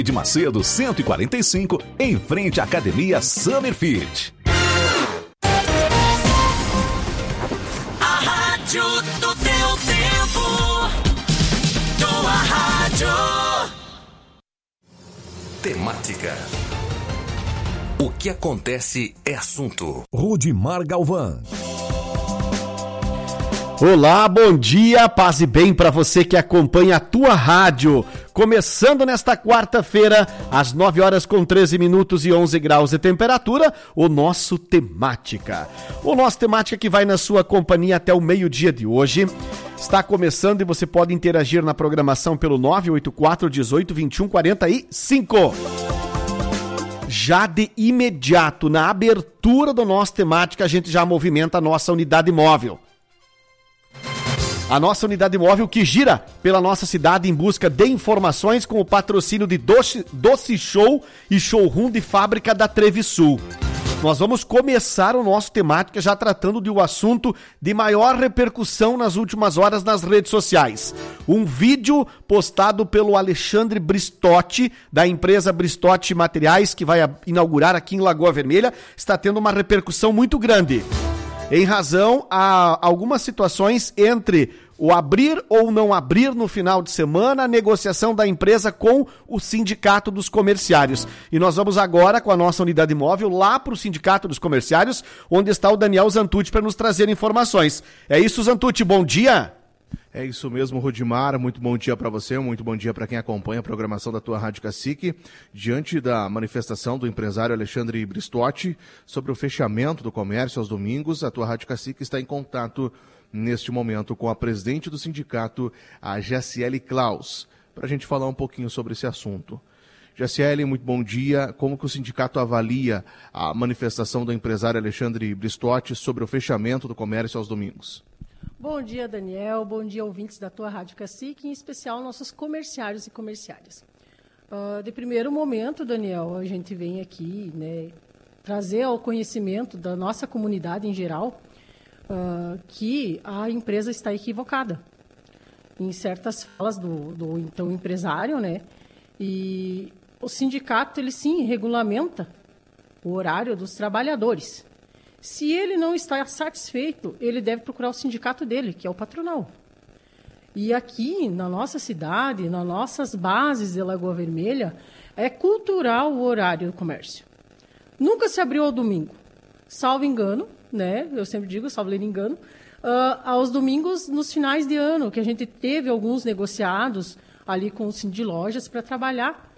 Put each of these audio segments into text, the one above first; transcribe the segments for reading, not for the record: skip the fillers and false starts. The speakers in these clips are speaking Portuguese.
de Macedo 145, em frente à Academia Summer Fit. A rádio do teu tempo, tua rádio. Temática. O que acontece é assunto. Rudimar Galvão. Olá, bom dia, paz e bem para você que acompanha a tua rádio. Começando nesta quarta-feira, às 9h13 e 11 graus de temperatura, o nosso Temática. O nosso Temática que vai na sua companhia até o meio-dia de hoje. Está começando e você pode interagir na programação pelo 984 18 21 45. Já de imediato, na abertura do nosso Temática, a gente já movimenta a nossa unidade móvel. A nossa unidade móvel que gira pela nossa cidade em busca de informações com o patrocínio de Doce Show e Showroom de Fábrica da Trevisul. Nós vamos começar o nosso Temática já tratando de um assunto de maior repercussão nas últimas horas nas redes sociais. Um vídeo postado pelo Alexandre Bristotti, da empresa Bristotti Materiais, que vai inaugurar aqui em Lagoa Vermelha, está tendo uma repercussão muito grande. Em razão a algumas situações entre o abrir ou não abrir no final de semana, a negociação da empresa com o Sindicato dos Comerciários. E nós vamos agora, com a nossa unidade móvel, lá para o Sindicato dos Comerciários, onde está o Daniel Zantucci para nos trazer informações. É isso, Zantucci, bom dia! É isso mesmo, Rudimar, muito bom dia para você, muito bom dia para quem acompanha a programação da tua Rádio Cacique. Diante da manifestação do empresário Alexandre Bristotti sobre o fechamento do comércio aos domingos, a tua Rádio Cacique está em contato neste momento com a presidente do sindicato, a Jaciele Klaus, para a gente falar um pouquinho sobre esse assunto. Jaciele, muito bom dia. Como que o sindicato avalia a manifestação do empresário Alexandre Bristotti sobre o fechamento do comércio aos domingos? Bom dia, Daniel. Bom dia, ouvintes da tua Rádio Cacique, em especial nossos comerciários e comerciárias. De primeiro momento, Daniel, a gente vem aqui, trazer ao conhecimento da nossa comunidade em geral que a empresa está equivocada em certas falas do então empresário, E o sindicato, ele sim regulamenta o horário dos trabalhadores. Se ele não está satisfeito, ele deve procurar o sindicato dele, que é o patronal. E aqui, na nossa cidade, nas nossas bases de Lagoa Vermelha, é cultural o horário do comércio. Nunca se abriu ao domingo. Salvo engano, eu sempre digo, salvo engano, aos domingos, nos finais de ano, que a gente teve alguns negociados ali com o Sindicato de Lojas para trabalhar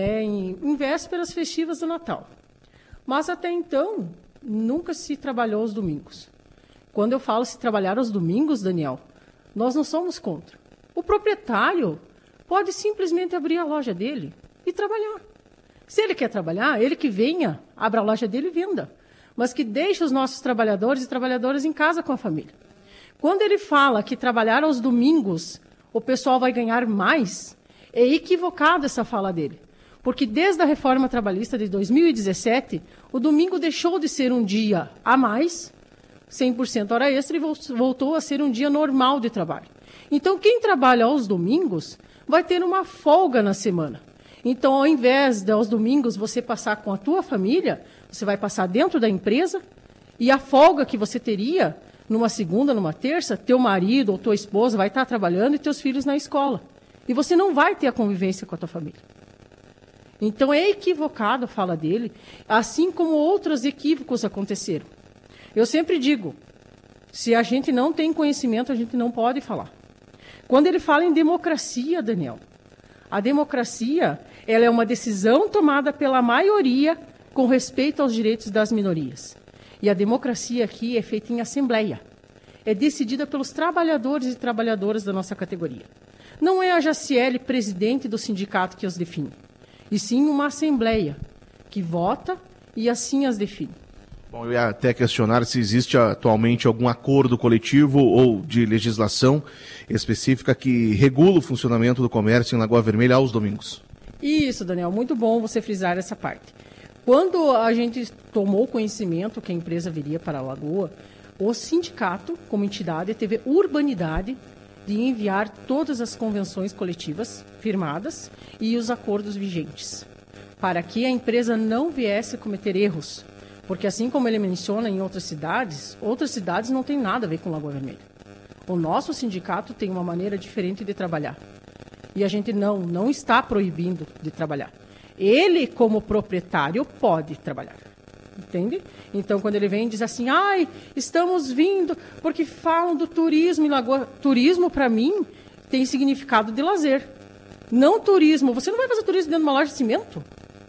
em vésperas festivas do Natal. Mas até então, nunca se trabalhou aos domingos. Quando eu falo se trabalhar aos domingos, Daniel, nós não somos contra. O proprietário pode simplesmente abrir a loja dele e trabalhar. Se ele quer trabalhar, ele que venha, abra a loja dele e venda. Mas que deixe os nossos trabalhadores e trabalhadoras em casa com a família. Quando ele fala que trabalhar aos domingos o pessoal vai ganhar mais, é equivocada essa fala dele. Porque desde a reforma trabalhista de 2017, o domingo deixou de ser um dia a mais, 100% hora extra, e voltou a ser um dia normal de trabalho. Então, quem trabalha aos domingos vai ter uma folga na semana. Então, ao invés de aos domingos você passar com a tua família, você vai passar dentro da empresa, e a folga que você teria numa segunda, numa terça, teu marido ou tua esposa vai estar trabalhando e teus filhos na escola. E você não vai ter a convivência com a tua família. Então, é equivocado a fala dele, assim como outros equívocos aconteceram. Eu sempre digo, se a gente não tem conhecimento, a gente não pode falar. Quando ele fala em democracia, Daniel, a democracia, ela é uma decisão tomada pela maioria com respeito aos direitos das minorias. E a democracia aqui é feita em assembleia. É decidida pelos trabalhadores e trabalhadoras da nossa categoria. Não é a Jaciele, presidente do sindicato, que os define. E sim uma assembleia que vota e assim as define. Bom, eu ia até questionar se existe atualmente algum acordo coletivo ou de legislação específica que regula o funcionamento do comércio em Lagoa Vermelha aos domingos. Isso, Daniel, muito bom você frisar essa parte. Quando a gente tomou conhecimento que a empresa viria para a Lagoa, o sindicato, como entidade, teve urbanidade de enviar todas as convenções coletivas firmadas e os acordos vigentes, para que a empresa não viesse a cometer erros. Porque assim como ele menciona em outras cidades não têm nada a ver com Lagoa Vermelha. O nosso sindicato tem uma maneira diferente de trabalhar. E a gente não está proibindo de trabalhar. Ele, como proprietário, pode trabalhar. Entende? Então, quando ele vem e diz assim, estamos vindo, porque falam do turismo em Lagoa. Turismo, para mim, tem significado de lazer. Não turismo. Você não vai fazer turismo dentro de uma loja de cimento?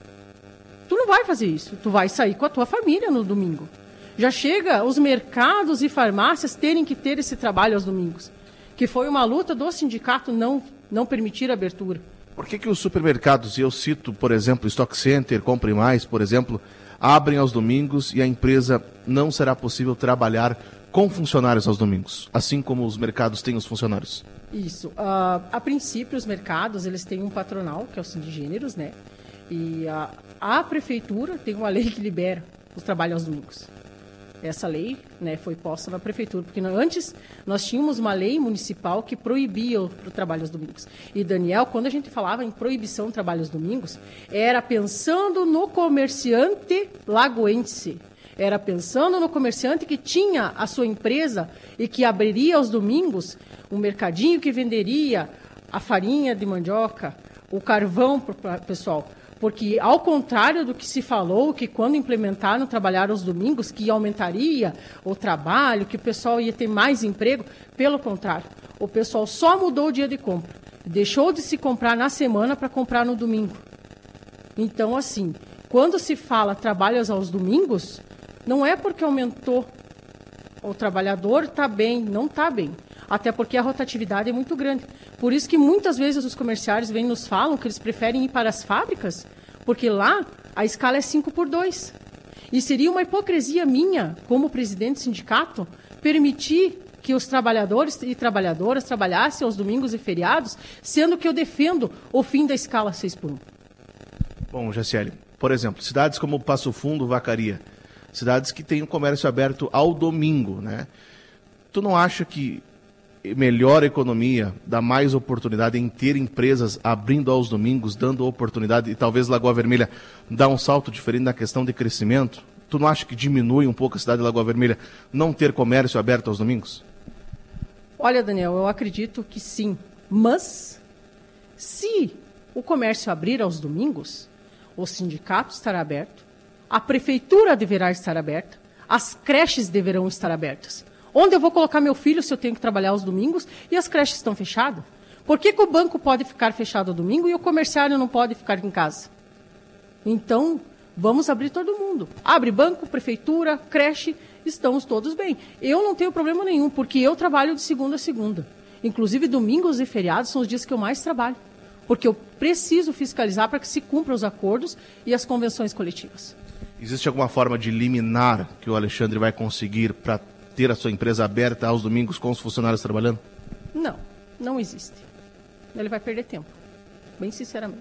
Tu não vai fazer isso. Tu vai sair com a tua família no domingo. Já chega os mercados e farmácias terem que ter esse trabalho aos domingos. Que foi uma luta do sindicato não permitir a abertura. Por que os supermercados, e eu cito, por exemplo, Stock Center, Compre Mais, por exemplo, abrem aos domingos e a empresa não será possível trabalhar com funcionários aos domingos, assim como os mercados têm os funcionários? Isso. A princípio, os mercados eles têm um patronal, que é o Sindigêneros, né? E a prefeitura tem uma lei que libera os trabalhos aos domingos. Essa lei, né, foi posta na prefeitura, porque antes nós tínhamos uma lei municipal que proibia o trabalho aos domingos. E, Daniel, quando a gente falava em proibição do trabalho aos domingos, era pensando no comerciante lagoense. Era pensando no comerciante que tinha a sua empresa e que abriria aos domingos um mercadinho que venderia a farinha de mandioca, o carvão para o pessoal. Porque, ao contrário do que se falou, que quando implementaram trabalhar aos domingos, que aumentaria o trabalho, que o pessoal ia ter mais emprego, pelo contrário, o pessoal só mudou o dia de compra. Deixou de se comprar na semana para comprar no domingo. Então, assim, quando se fala trabalho aos domingos, não é porque aumentou o trabalhador está bem, não está bem. Até porque a rotatividade é muito grande. Por isso que muitas vezes os comerciários vêm e nos falam que eles preferem ir para as fábricas, porque lá a escala é 5x2. E seria uma hipocrisia minha, como presidente do sindicato, permitir que os trabalhadores e trabalhadoras trabalhassem aos domingos e feriados, sendo que eu defendo o fim da escala 6x1. Bom, Jaciele, por exemplo, cidades como Passo Fundo, Vacaria, cidades que têm o comércio aberto ao domingo, né? Tu não acha que melhora a economia, dá mais oportunidade em ter empresas abrindo aos domingos, dando oportunidade, e talvez Lagoa Vermelha dá um salto diferente na questão de crescimento? Tu não acha que diminui um pouco a cidade de Lagoa Vermelha não ter comércio aberto aos domingos? Olha, Daniel, eu acredito que sim, mas se o comércio abrir aos domingos, o sindicato estará aberto, a prefeitura deverá estar aberta, as creches deverão estar abertas. Onde eu vou colocar meu filho se eu tenho que trabalhar aos domingos e as creches estão fechadas? Por que o banco pode ficar fechado ao domingo e o comerciário não pode ficar em casa? Então, vamos abrir todo mundo. Abre banco, prefeitura, creche, estamos todos bem. Eu não tenho problema nenhum, porque eu trabalho de segunda a segunda. Inclusive, domingos e feriados são os dias que eu mais trabalho. Porque eu preciso fiscalizar para que se cumpram os acordos e as convenções coletivas. Existe alguma forma de liminar que o Alexandre vai conseguir para ter a sua empresa aberta aos domingos com os funcionários trabalhando? Não, não existe. Ele vai perder tempo, bem sinceramente.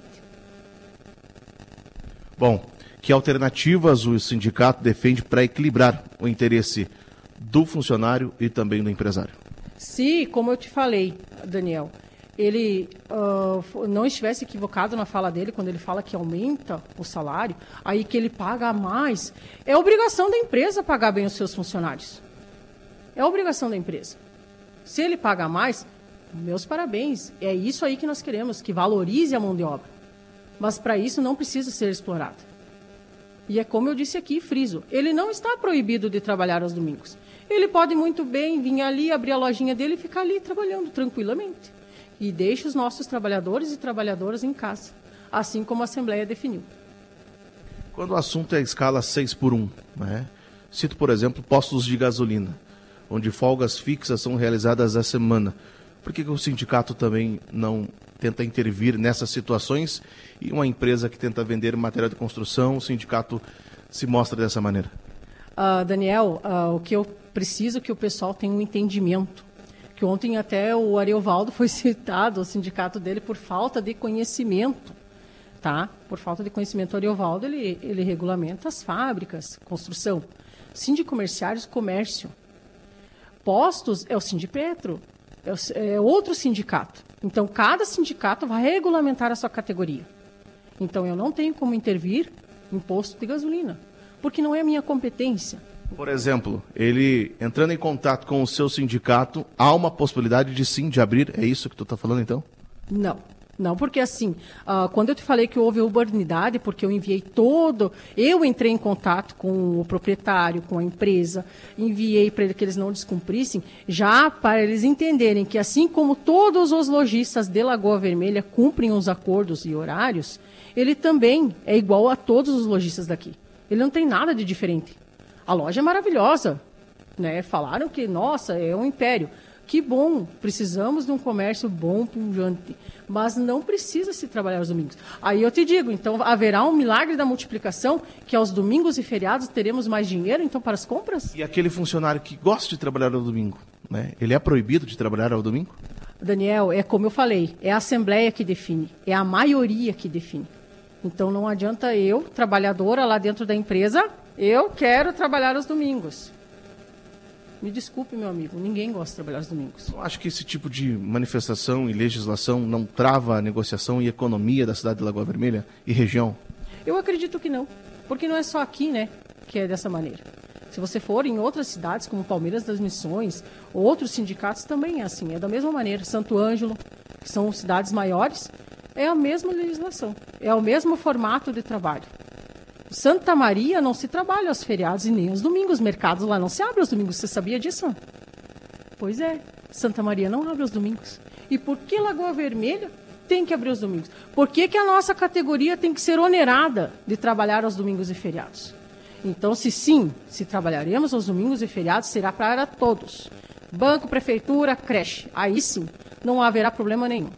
Bom, que alternativas o sindicato defende para equilibrar o interesse do funcionário e também do empresário? Se, como eu te falei, Daniel, ele não estivesse equivocado na fala dele, quando ele fala que aumenta o salário, aí que ele paga mais, é obrigação da empresa pagar bem os seus funcionários. É obrigação da empresa. Se ele paga mais, meus parabéns. É isso aí que nós queremos, que valorize a mão de obra. Mas para isso não precisa ser explorado. E é como eu disse aqui, friso, ele não está proibido de trabalhar aos domingos. Ele pode muito bem vir ali, abrir a lojinha dele e ficar ali trabalhando tranquilamente. E deixe os nossos trabalhadores e trabalhadoras em casa, assim como a Assembleia definiu. Quando o assunto é a escala 6x1, né? Cito, por exemplo, postos de gasolina, onde folgas fixas são realizadas a semana. Por que o sindicato também não tenta intervir nessas situações e uma empresa que tenta vender material de construção, o sindicato se mostra dessa maneira? Daniel, o que eu preciso que o pessoal tenha um entendimento, que ontem até o Ariovaldo foi citado, o sindicato dele, por falta de conhecimento, tá? Por falta de conhecimento, o Ariovaldo, ele regulamenta as fábricas, construção. Sindicomerciários, comércio. Postos é o Sindipetro. é outro sindicato. Então, cada sindicato vai regulamentar a sua categoria. Então, eu não tenho como intervir em posto de gasolina, porque não é minha competência. Por exemplo, ele entrando em contato com o seu sindicato, há uma possibilidade de abrir, é isso que tu está falando então? Não, porque assim, quando eu te falei que houve urbanidade, porque eu entrei em contato com o proprietário, com a empresa, enviei para ele que eles não descumprissem, já para eles entenderem que assim como todos os lojistas de Lagoa Vermelha cumprem os acordos e horários, ele também é igual a todos os lojistas daqui. Ele não tem nada de diferente. A loja é maravilhosa, né? Falaram que, nossa, é um império. Que bom, precisamos de um comércio bom, pujante, mas não precisa se trabalhar aos domingos. Aí eu te digo, então haverá um milagre da multiplicação, que aos domingos e feriados teremos mais dinheiro, então, para as compras? E aquele funcionário que gosta de trabalhar ao domingo, né? Ele é proibido de trabalhar ao domingo? Daniel, é como eu falei, é a Assembleia que define, é a maioria que define. Então não adianta eu, trabalhadora lá dentro da empresa, eu quero trabalhar aos domingos. Me desculpe, meu amigo, ninguém gosta de trabalhar aos domingos. Eu acho que esse tipo de manifestação e legislação não trava a negociação e economia da cidade de Lagoa Vermelha e região? Eu acredito que não, porque não é só aqui, né, que é dessa maneira. Se você for em outras cidades, como Palmeiras das Missões, outros sindicatos também é assim, é da mesma maneira. Santo Ângelo, que são cidades maiores, é a mesma legislação, é o mesmo formato de trabalho. Santa Maria não se trabalha aos feriados e nem aos domingos. Os mercados lá não se abrem aos domingos. Você sabia disso? Pois é, Santa Maria não abre aos domingos. E por que Lagoa Vermelha tem que abrir aos domingos? Por que a nossa categoria tem que ser onerada de trabalhar aos domingos e feriados? Então, se trabalharemos aos domingos e feriados, será para todos. Banco, prefeitura, creche. Aí sim, não haverá problema nenhum.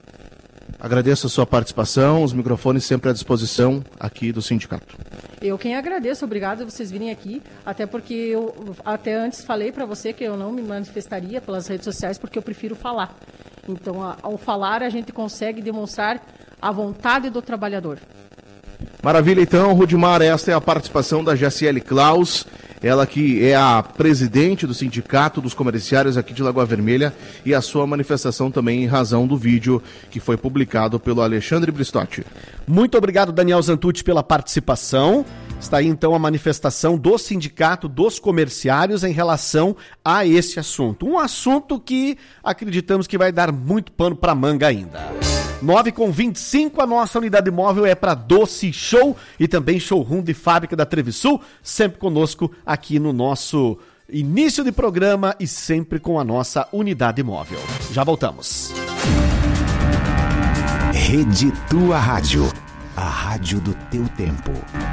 Agradeço a sua participação, os microfones sempre à disposição aqui do sindicato. Eu quem agradeço, obrigado a vocês virem aqui, até porque eu até antes falei para você que eu não me manifestaria pelas redes sociais porque eu prefiro falar. Então, ao falar, a gente consegue demonstrar a vontade do trabalhador. Maravilha, então, Rudimar, esta é a participação da Jaciele Klaus, ela que é a presidente do Sindicato dos Comerciários aqui de Lagoa Vermelha, e a sua manifestação também em razão do vídeo que foi publicado pelo Alexandre Bristotti. Muito obrigado, Daniel Zantucci, pela participação. Está aí, então, a manifestação do Sindicato dos Comerciários em relação a esse assunto. Um assunto que acreditamos que vai dar muito pano para manga ainda. 9h25, a nossa unidade móvel é para Doce Show e também showroom de fábrica da Trevisul, sempre conosco aqui no nosso início de programa e sempre com a nossa unidade móvel. Já voltamos. Rede Tua Rádio, a rádio do teu tempo.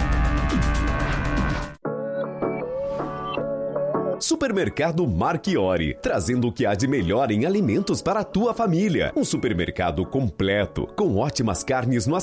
Supermercado Marchiori, trazendo o que há de melhor em alimentos para a tua família. Um supermercado completo, com ótimas carnes no